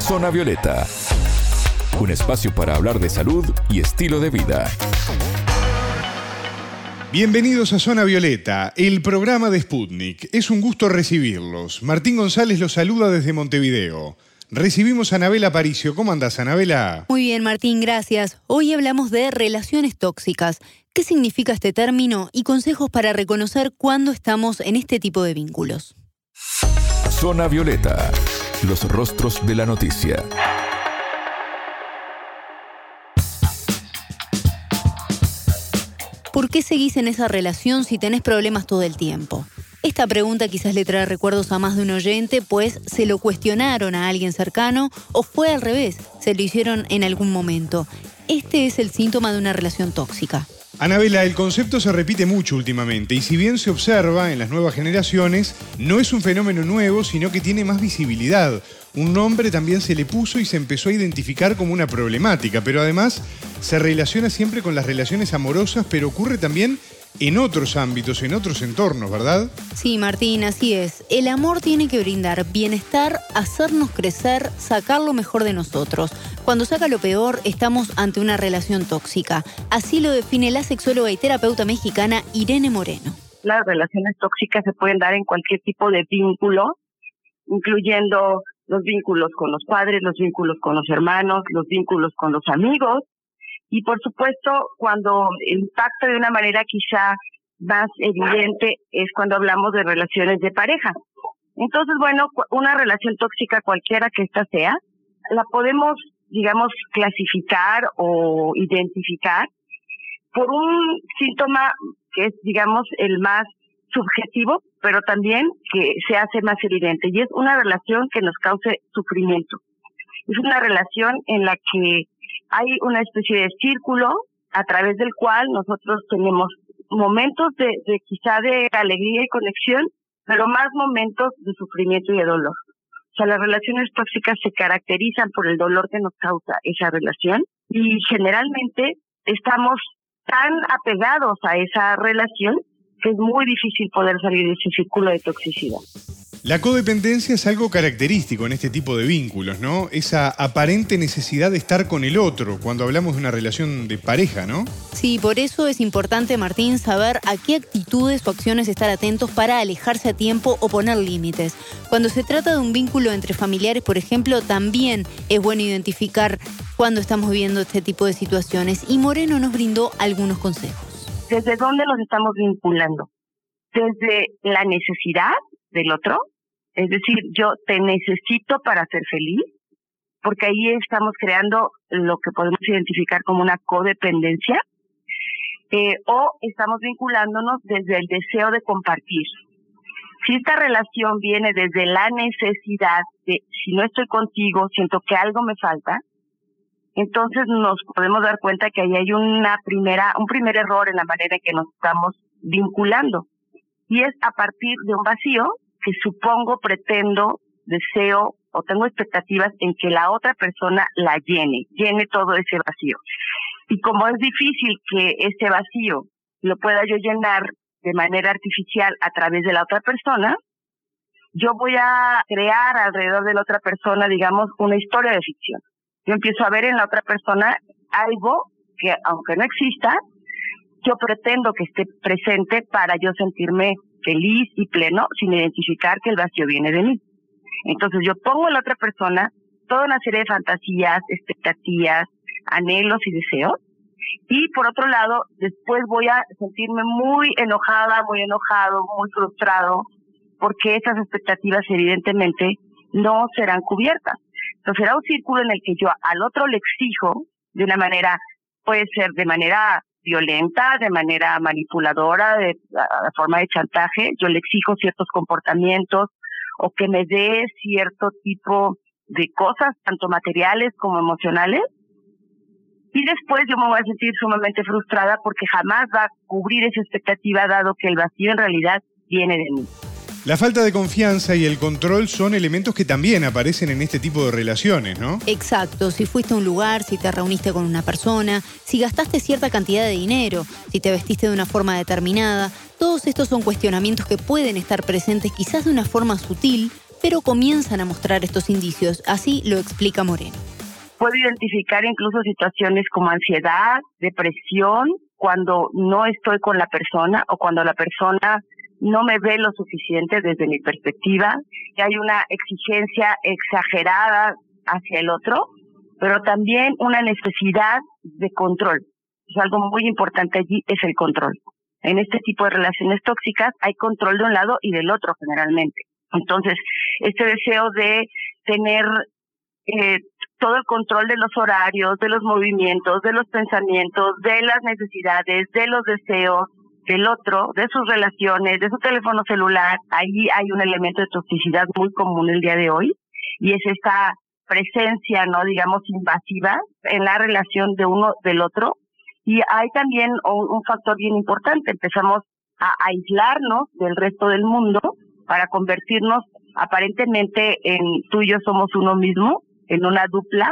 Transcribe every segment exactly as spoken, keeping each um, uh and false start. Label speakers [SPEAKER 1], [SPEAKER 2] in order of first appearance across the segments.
[SPEAKER 1] Zona Violeta, un espacio para hablar de salud y estilo de vida.
[SPEAKER 2] Bienvenidos a Zona Violeta, el programa de Sputnik. Es un gusto recibirlos. Martín González los saluda desde Montevideo. Recibimos a Anabela Aparicio. ¿Cómo andás, Anabela?
[SPEAKER 3] Muy bien, Martín, gracias. Hoy hablamos de relaciones tóxicas. ¿Qué significa este término? Y consejos para reconocer cuándo estamos en este tipo de vínculos.
[SPEAKER 1] Zona Violeta, los rostros de la noticia.
[SPEAKER 3] ¿Por qué seguís en esa relación si tenés problemas todo el tiempo? Esta pregunta quizás le trae recuerdos a más de un oyente, pues se lo cuestionaron a alguien cercano o fue al revés, se lo hicieron en algún momento. Este es el síntoma de una relación tóxica.
[SPEAKER 2] Anabela, el concepto se repite mucho últimamente y si bien se observa en las nuevas generaciones, no es un fenómeno nuevo, sino que tiene más visibilidad. Un nombre también se le puso y se empezó a identificar como una problemática, pero además se relaciona siempre con las relaciones amorosas, pero ocurre también en otros ámbitos, en otros entornos, ¿verdad?
[SPEAKER 3] Sí, Martín, así es. El amor tiene que brindar bienestar, hacernos crecer, sacar lo mejor de nosotros. Cuando saca lo peor, estamos ante una relación tóxica. Así lo define la sexóloga y terapeuta mexicana Irene Moreno.
[SPEAKER 4] Las relaciones tóxicas se pueden dar en cualquier tipo de vínculo, incluyendo los vínculos con los padres, los vínculos con los hermanos, los vínculos con los amigos. Y por supuesto, cuando el impacto de una manera quizá más evidente es cuando hablamos de relaciones de pareja. Entonces, bueno, una relación tóxica, cualquiera que ésta sea, la podemos, digamos, clasificar o identificar por un síntoma que es, digamos, el más subjetivo, pero también que se hace más evidente, y es una relación que nos cause sufrimiento. Es una relación en la que hay una especie de círculo a través del cual nosotros tenemos momentos de, de quizá de alegría y conexión, pero más momentos de sufrimiento y de dolor. O sea, las relaciones tóxicas se caracterizan por el dolor que nos causa esa relación y generalmente estamos tan apegados a esa relación que es muy difícil poder salir de ese círculo de toxicidad.
[SPEAKER 2] La codependencia es algo característico en este tipo de vínculos, ¿no? Esa aparente necesidad de estar con el otro cuando hablamos de una relación de pareja, ¿no?
[SPEAKER 3] Sí, por eso es importante, Martín, saber a qué actitudes o acciones estar atentos para alejarse a tiempo o poner límites. Cuando se trata de un vínculo entre familiares, por ejemplo, también es bueno identificar cuando estamos viviendo este tipo de situaciones. Y Moreno nos brindó algunos consejos.
[SPEAKER 4] ¿Desde dónde nos estamos vinculando? Desde la necesidad del otro, es decir, yo te necesito para ser feliz, porque ahí estamos creando lo que podemos identificar como una codependencia, eh, o estamos vinculándonos desde el deseo de compartir. Si esta relación viene desde la necesidad de, si no estoy contigo, siento que algo me falta, entonces nos podemos dar cuenta que ahí hay una primera, un primer error en la manera en que nos estamos vinculando. Y es a partir de un vacío que supongo, pretendo, deseo o tengo expectativas en que la otra persona la llene, llene todo ese vacío. Y como es difícil que ese vacío lo pueda yo llenar de manera artificial a través de la otra persona, yo voy a crear alrededor de la otra persona, digamos, una historia de ficción. Yo empiezo a ver en la otra persona algo que, aunque no exista, yo pretendo que esté presente para yo sentirme feliz y pleno sin identificar que el vacío viene de mí. Entonces yo pongo en la otra persona toda una serie de fantasías, expectativas, anhelos y deseos, y por otro lado, después voy a sentirme muy enojada, muy enojado, muy frustrado, porque esas expectativas evidentemente no serán cubiertas. Entonces será un círculo en el que yo al otro le exijo de una manera, puede ser de manera violenta, de manera manipuladora, de, de forma de chantaje, yo le exijo ciertos comportamientos o que me dé cierto tipo de cosas, tanto materiales como emocionales, y después yo me voy a sentir sumamente frustrada porque jamás va a cubrir esa expectativa dado que el vacío en realidad viene de mí.
[SPEAKER 2] La falta de confianza y el control son elementos que también aparecen en este tipo de relaciones, ¿no?
[SPEAKER 3] Exacto. Si fuiste a un lugar, si te reuniste con una persona, si gastaste cierta cantidad de dinero, si te vestiste de una forma determinada, todos estos son cuestionamientos que pueden estar presentes quizás de una forma sutil, pero comienzan a mostrar estos indicios. Así lo explica Moreno.
[SPEAKER 4] Puedo identificar incluso situaciones como ansiedad, depresión, cuando no estoy con la persona o cuando la persona no me ve lo suficiente desde mi perspectiva, que hay una exigencia exagerada hacia el otro, pero también una necesidad de control. Es algo muy importante allí, es el control. En este tipo de relaciones tóxicas hay control de un lado y del otro generalmente. Entonces, este deseo de tener eh, todo el control de los horarios, de los movimientos, de los pensamientos, de las necesidades, de los deseos del otro, de sus relaciones, de su teléfono celular, ahí hay un elemento de toxicidad muy común el día de hoy, y es esta presencia, no digamos, invasiva en la relación de uno del otro. Y hay también un, un factor bien importante, empezamos a aislarnos del resto del mundo para convertirnos aparentemente en tú y yo somos uno mismo, en una dupla,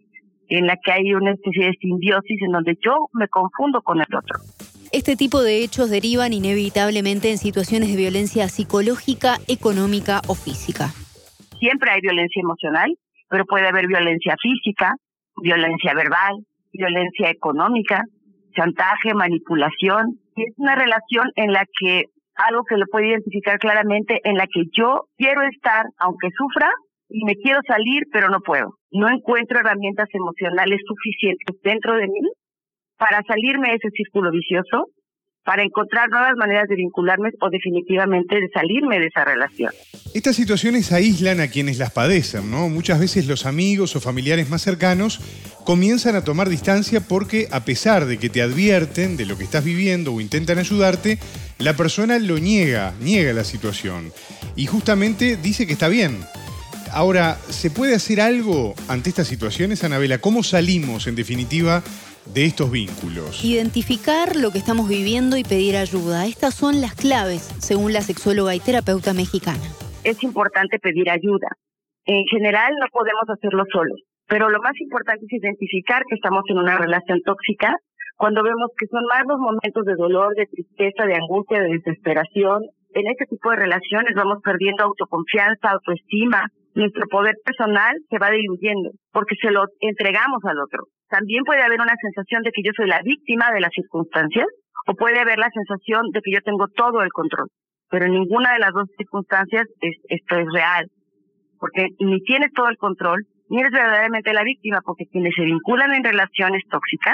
[SPEAKER 4] en la que hay una especie de simbiosis en donde yo me confundo con el otro.
[SPEAKER 3] Este tipo de hechos derivan inevitablemente en situaciones de violencia psicológica, económica o física.
[SPEAKER 4] Siempre hay violencia emocional, pero puede haber violencia física, violencia verbal, violencia económica, chantaje, manipulación. Y es una relación en la que, algo que lo puedo identificar claramente, en la que yo quiero estar, aunque sufra, y me quiero salir, pero no puedo. No encuentro herramientas emocionales suficientes dentro de mí para salirme de ese círculo vicioso, para encontrar nuevas maneras de vincularme o definitivamente de salirme de esa relación.
[SPEAKER 2] Estas situaciones aíslan a quienes las padecen, ¿no? Muchas veces los amigos o familiares más cercanos comienzan a tomar distancia porque, a pesar de que te advierten de lo que estás viviendo o intentan ayudarte, la persona lo niega, niega la situación y justamente dice que está bien. Ahora, ¿se puede hacer algo ante estas situaciones, Anabela? ¿Cómo salimos, en definitiva, de estos vínculos?
[SPEAKER 3] Identificar lo que estamos viviendo y pedir ayuda. Estas son las claves, según la sexóloga y terapeuta mexicana.
[SPEAKER 4] Es importante pedir ayuda. En general no podemos hacerlo solos, pero lo más importante es identificar que estamos en una relación tóxica cuando vemos que son más los momentos de dolor, de tristeza, de angustia, de desesperación. En este tipo de relaciones vamos perdiendo autoconfianza, autoestima. Nuestro poder personal se va diluyendo porque se lo entregamos al otro. También puede haber una sensación de que yo soy la víctima de las circunstancias o puede haber la sensación de que yo tengo todo el control. Pero en ninguna de las dos circunstancias es, esto es real, porque ni tienes todo el control ni eres verdaderamente la víctima, porque quienes se vinculan en relaciones tóxicas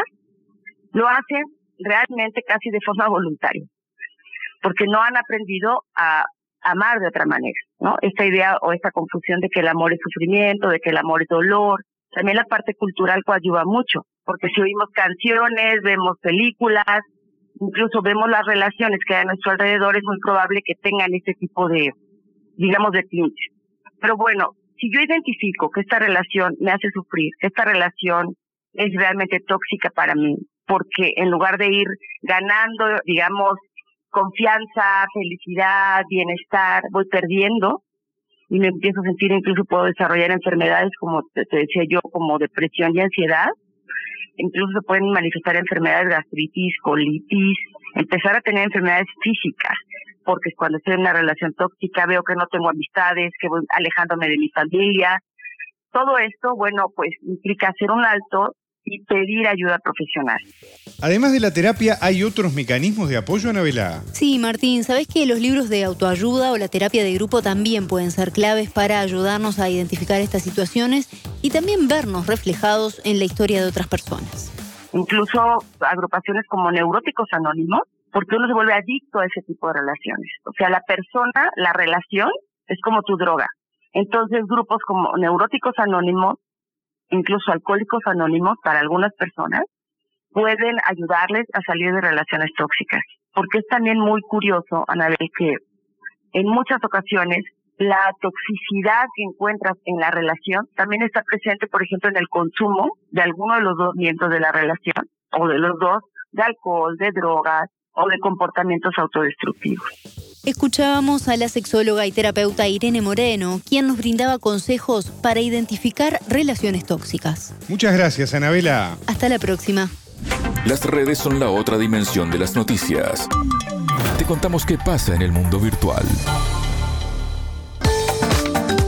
[SPEAKER 4] lo hacen realmente casi de forma voluntaria, porque no han aprendido a amar de otra manera, ¿no? Esta idea o esta confusión de que el amor es sufrimiento, de que el amor es dolor. También la parte cultural coadyuva mucho, porque si oímos canciones, vemos películas, incluso vemos las relaciones que hay a nuestro alrededor, es muy probable que tengan este tipo de, digamos, de tintes. Pero bueno, si yo identifico que esta relación me hace sufrir, que esta relación es realmente tóxica para mí, porque en lugar de ir ganando, digamos, confianza, felicidad, bienestar, voy perdiendo y me empiezo a sentir, incluso puedo desarrollar enfermedades como te, te decía yo, como depresión y ansiedad. Incluso se pueden manifestar enfermedades, gastritis, colitis, empezar a tener enfermedades físicas, porque cuando estoy en una relación tóxica veo que no tengo amistades, que voy alejándome de mi familia. Todo esto, bueno, pues implica hacer un alto y pedir ayuda profesional.
[SPEAKER 2] Además de la terapia, ¿hay otros mecanismos de apoyo, Anabela?
[SPEAKER 3] Sí, Martín, ¿sabés que los libros de autoayuda o la terapia de grupo también pueden ser claves para ayudarnos a identificar estas situaciones y también vernos reflejados en la historia de otras personas?
[SPEAKER 4] Incluso agrupaciones como Neuróticos Anónimos, porque uno se vuelve adicto a ese tipo de relaciones. O sea, la persona, la relación, es como tu droga. Entonces, grupos como Neuróticos Anónimos, incluso Alcohólicos Anónimos, para algunas personas, pueden ayudarles a salir de relaciones tóxicas. Porque es también muy curioso, Anabel, que en muchas ocasiones la toxicidad que encuentras en la relación también está presente, por ejemplo, en el consumo de alguno de los dos miembros de la relación, o de los dos, de alcohol, de drogas, o de comportamientos autodestructivos.
[SPEAKER 3] Escuchábamos a la sexóloga y terapeuta Irene Moreno, quien nos brindaba consejos para identificar relaciones tóxicas.
[SPEAKER 2] Muchas gracias, Anabela.
[SPEAKER 3] Hasta la próxima.
[SPEAKER 1] Las redes son la otra dimensión de las noticias. Te contamos qué pasa en el mundo virtual.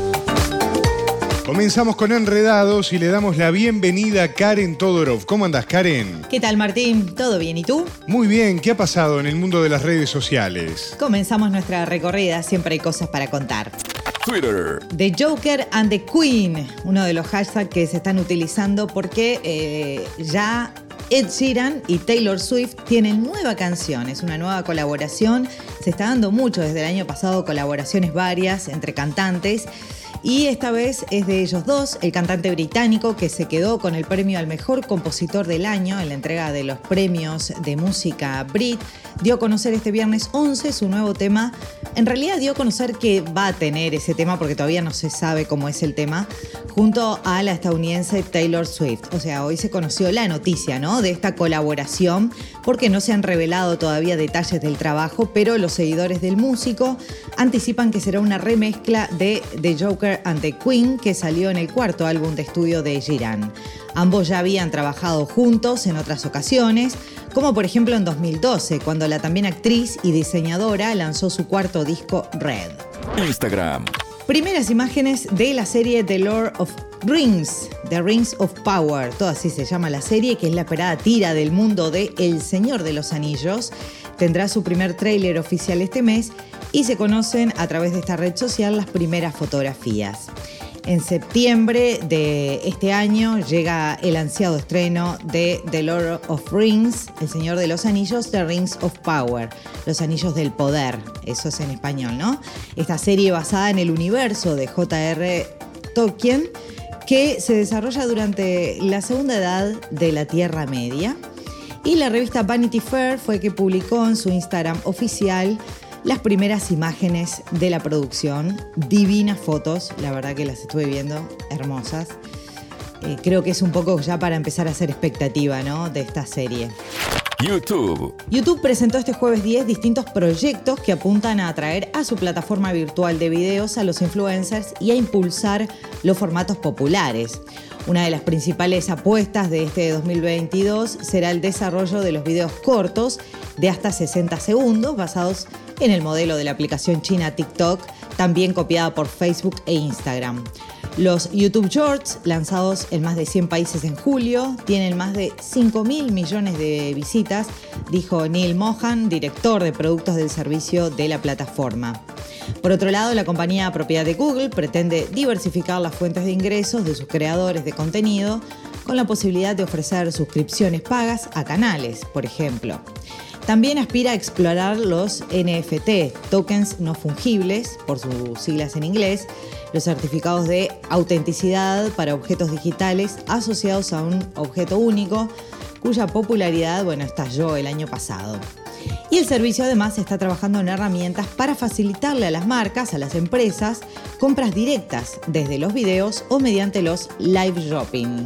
[SPEAKER 2] Comenzamos con Enredados y le damos la bienvenida a Karen Todorov. ¿Cómo andás, Karen?
[SPEAKER 5] ¿Qué tal, Martín? ¿Todo bien? ¿Y tú?
[SPEAKER 2] Muy bien. ¿Qué ha pasado en el mundo de las redes sociales?
[SPEAKER 5] Comenzamos nuestra recorrida. Siempre hay cosas para contar.
[SPEAKER 1] Twitter.
[SPEAKER 5] The Joker and the Queen, uno de los hashtags que se están utilizando porque eh, ya Ed Sheeran y Taylor Swift tienen nueva canción, es una nueva colaboración. Se está dando mucho desde el año pasado, colaboraciones varias entre cantantes. Y esta vez es de ellos dos, el cantante británico que se quedó con el premio al mejor compositor del año en la entrega de los premios de música Brit, dio a conocer este viernes once su nuevo tema. En realidad dio a conocer que va a tener ese tema porque todavía no se sabe cómo es el tema, junto a la estadounidense Taylor Swift. O sea, hoy se conoció la noticia, ¿no?, de esta colaboración porque no se han revelado todavía detalles del trabajo, pero los seguidores del músico anticipan que será una remezcla de The Joker and the Queen, que salió en el cuarto álbum de estudio de Sheeran. Ambos ya habían trabajado juntos en otras ocasiones, como por ejemplo en dos mil doce, cuando la también actriz y diseñadora lanzó su cuarto disco Red.
[SPEAKER 1] Instagram.
[SPEAKER 5] Primeras imágenes de la serie The Lord of Rings, The Rings of Power, todo así se llama la serie, que es la esperada tira del mundo de El Señor de los Anillos. Tendrá su primer tráiler oficial este mes y se conocen a través de esta red social las primeras fotografías. En septiembre de este año llega el ansiado estreno de The Lord of Rings, El Señor de los Anillos, The Rings of Power, Los Anillos del Poder, eso es en español, ¿no? Esta serie basada en el universo de J R Tolkien, que se desarrolla durante la segunda edad de la Tierra Media. Y la revista Vanity Fair fue que publicó en su Instagram oficial las primeras imágenes de la producción. Divinas fotos, la verdad que las estuve viendo, hermosas. Eh, creo que es un poco ya para empezar a hacer expectativa, ¿no?, de esta serie.
[SPEAKER 1] YouTube.
[SPEAKER 5] YouTube presentó este jueves diez distintos proyectos que apuntan a atraer a su plataforma virtual de videos a los influencers y a impulsar los formatos populares. Una de las principales apuestas de este dos mil veintidós será el desarrollo de los videos cortos de hasta sesenta segundos, basados en el modelo de la aplicación china TikTok, también copiada por Facebook e Instagram. Los YouTube Shorts, lanzados en más de cien países en julio, tienen más de cinco mil millones de visitas, dijo Neil Mohan, director de productos del servicio de la plataforma. Por otro lado, la compañía propiedad de Google pretende diversificar las fuentes de ingresos de sus creadores de contenido con la posibilidad de ofrecer suscripciones pagas a canales, por ejemplo. También aspira a explorar los N F T, tokens no fungibles, por sus siglas en inglés, los certificados de autenticidad para objetos digitales asociados a un objeto único, cuya popularidad, bueno, estalló el año pasado. Y el servicio además está trabajando en herramientas para facilitarle a las marcas, a las empresas, compras directas desde los videos o mediante los live shopping.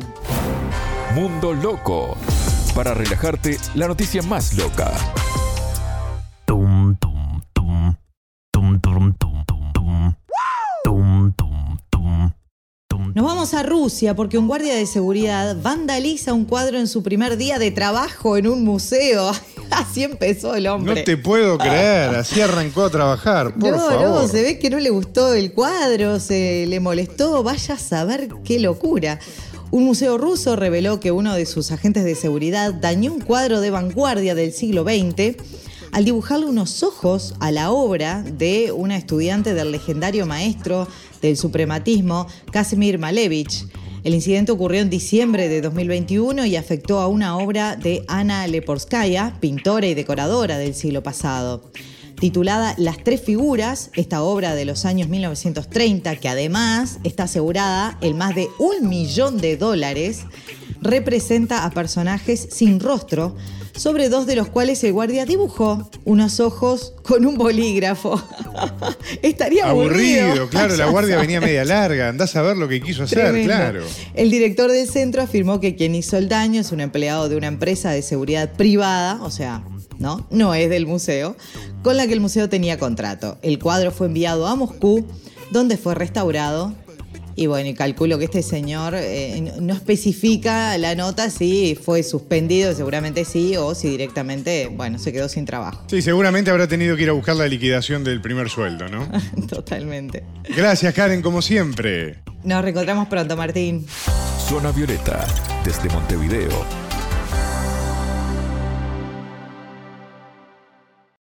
[SPEAKER 1] Mundo Loco. Para relajarte, la noticia más loca.
[SPEAKER 6] Tum, tum, tum. Tum, tum, tum, tum, tum. Tum, tum, tum. Tum.
[SPEAKER 5] Nos vamos a Rusia porque un guardia de seguridad vandaliza un cuadro en su primer día de trabajo en un museo. Así empezó el hombre.
[SPEAKER 2] No te puedo creer, así arrancó a trabajar, por
[SPEAKER 5] no,
[SPEAKER 2] favor.
[SPEAKER 5] No, se ve que no le gustó el cuadro, se le molestó, vaya a saber qué locura. Un museo ruso reveló que uno de sus agentes de seguridad dañó un cuadro de vanguardia del siglo veinte al dibujarle unos ojos a la obra de una estudiante del legendario maestro del suprematismo, Kazimir Malevich. El incidente ocurrió en diciembre de dos mil veintiuno y afectó a una obra de Ana Leporskaya, pintora y decoradora del siglo pasado. Titulada Las Tres Figuras, esta obra de los años mil novecientos treinta, que además está asegurada en más de un millón de dólares, representa a personajes sin rostro, sobre dos de los cuales el guardia dibujó unos ojos con un bolígrafo. Estaría aburrido.
[SPEAKER 2] Aburrido, claro, la guardia venía media larga, andás a ver lo que quiso hacer,
[SPEAKER 5] Tremendo.
[SPEAKER 2] claro.
[SPEAKER 5] El director del centro afirmó que quien hizo el daño es un empleado de una empresa de seguridad privada, o sea, no, no es del museo, con la que el museo tenía contrato. El cuadro fue enviado a Moscú, donde fue restaurado Y bueno, y calculo que este señor eh, no especifica la nota si fue suspendido, seguramente sí, o si directamente, bueno, se quedó sin trabajo.
[SPEAKER 2] Sí, seguramente habrá tenido que ir a buscar la liquidación del primer sueldo, ¿no?
[SPEAKER 5] Totalmente.
[SPEAKER 2] Gracias, Karen, como siempre.
[SPEAKER 5] Nos reencontramos pronto, Martín.
[SPEAKER 1] Zona Violeta, desde Montevideo,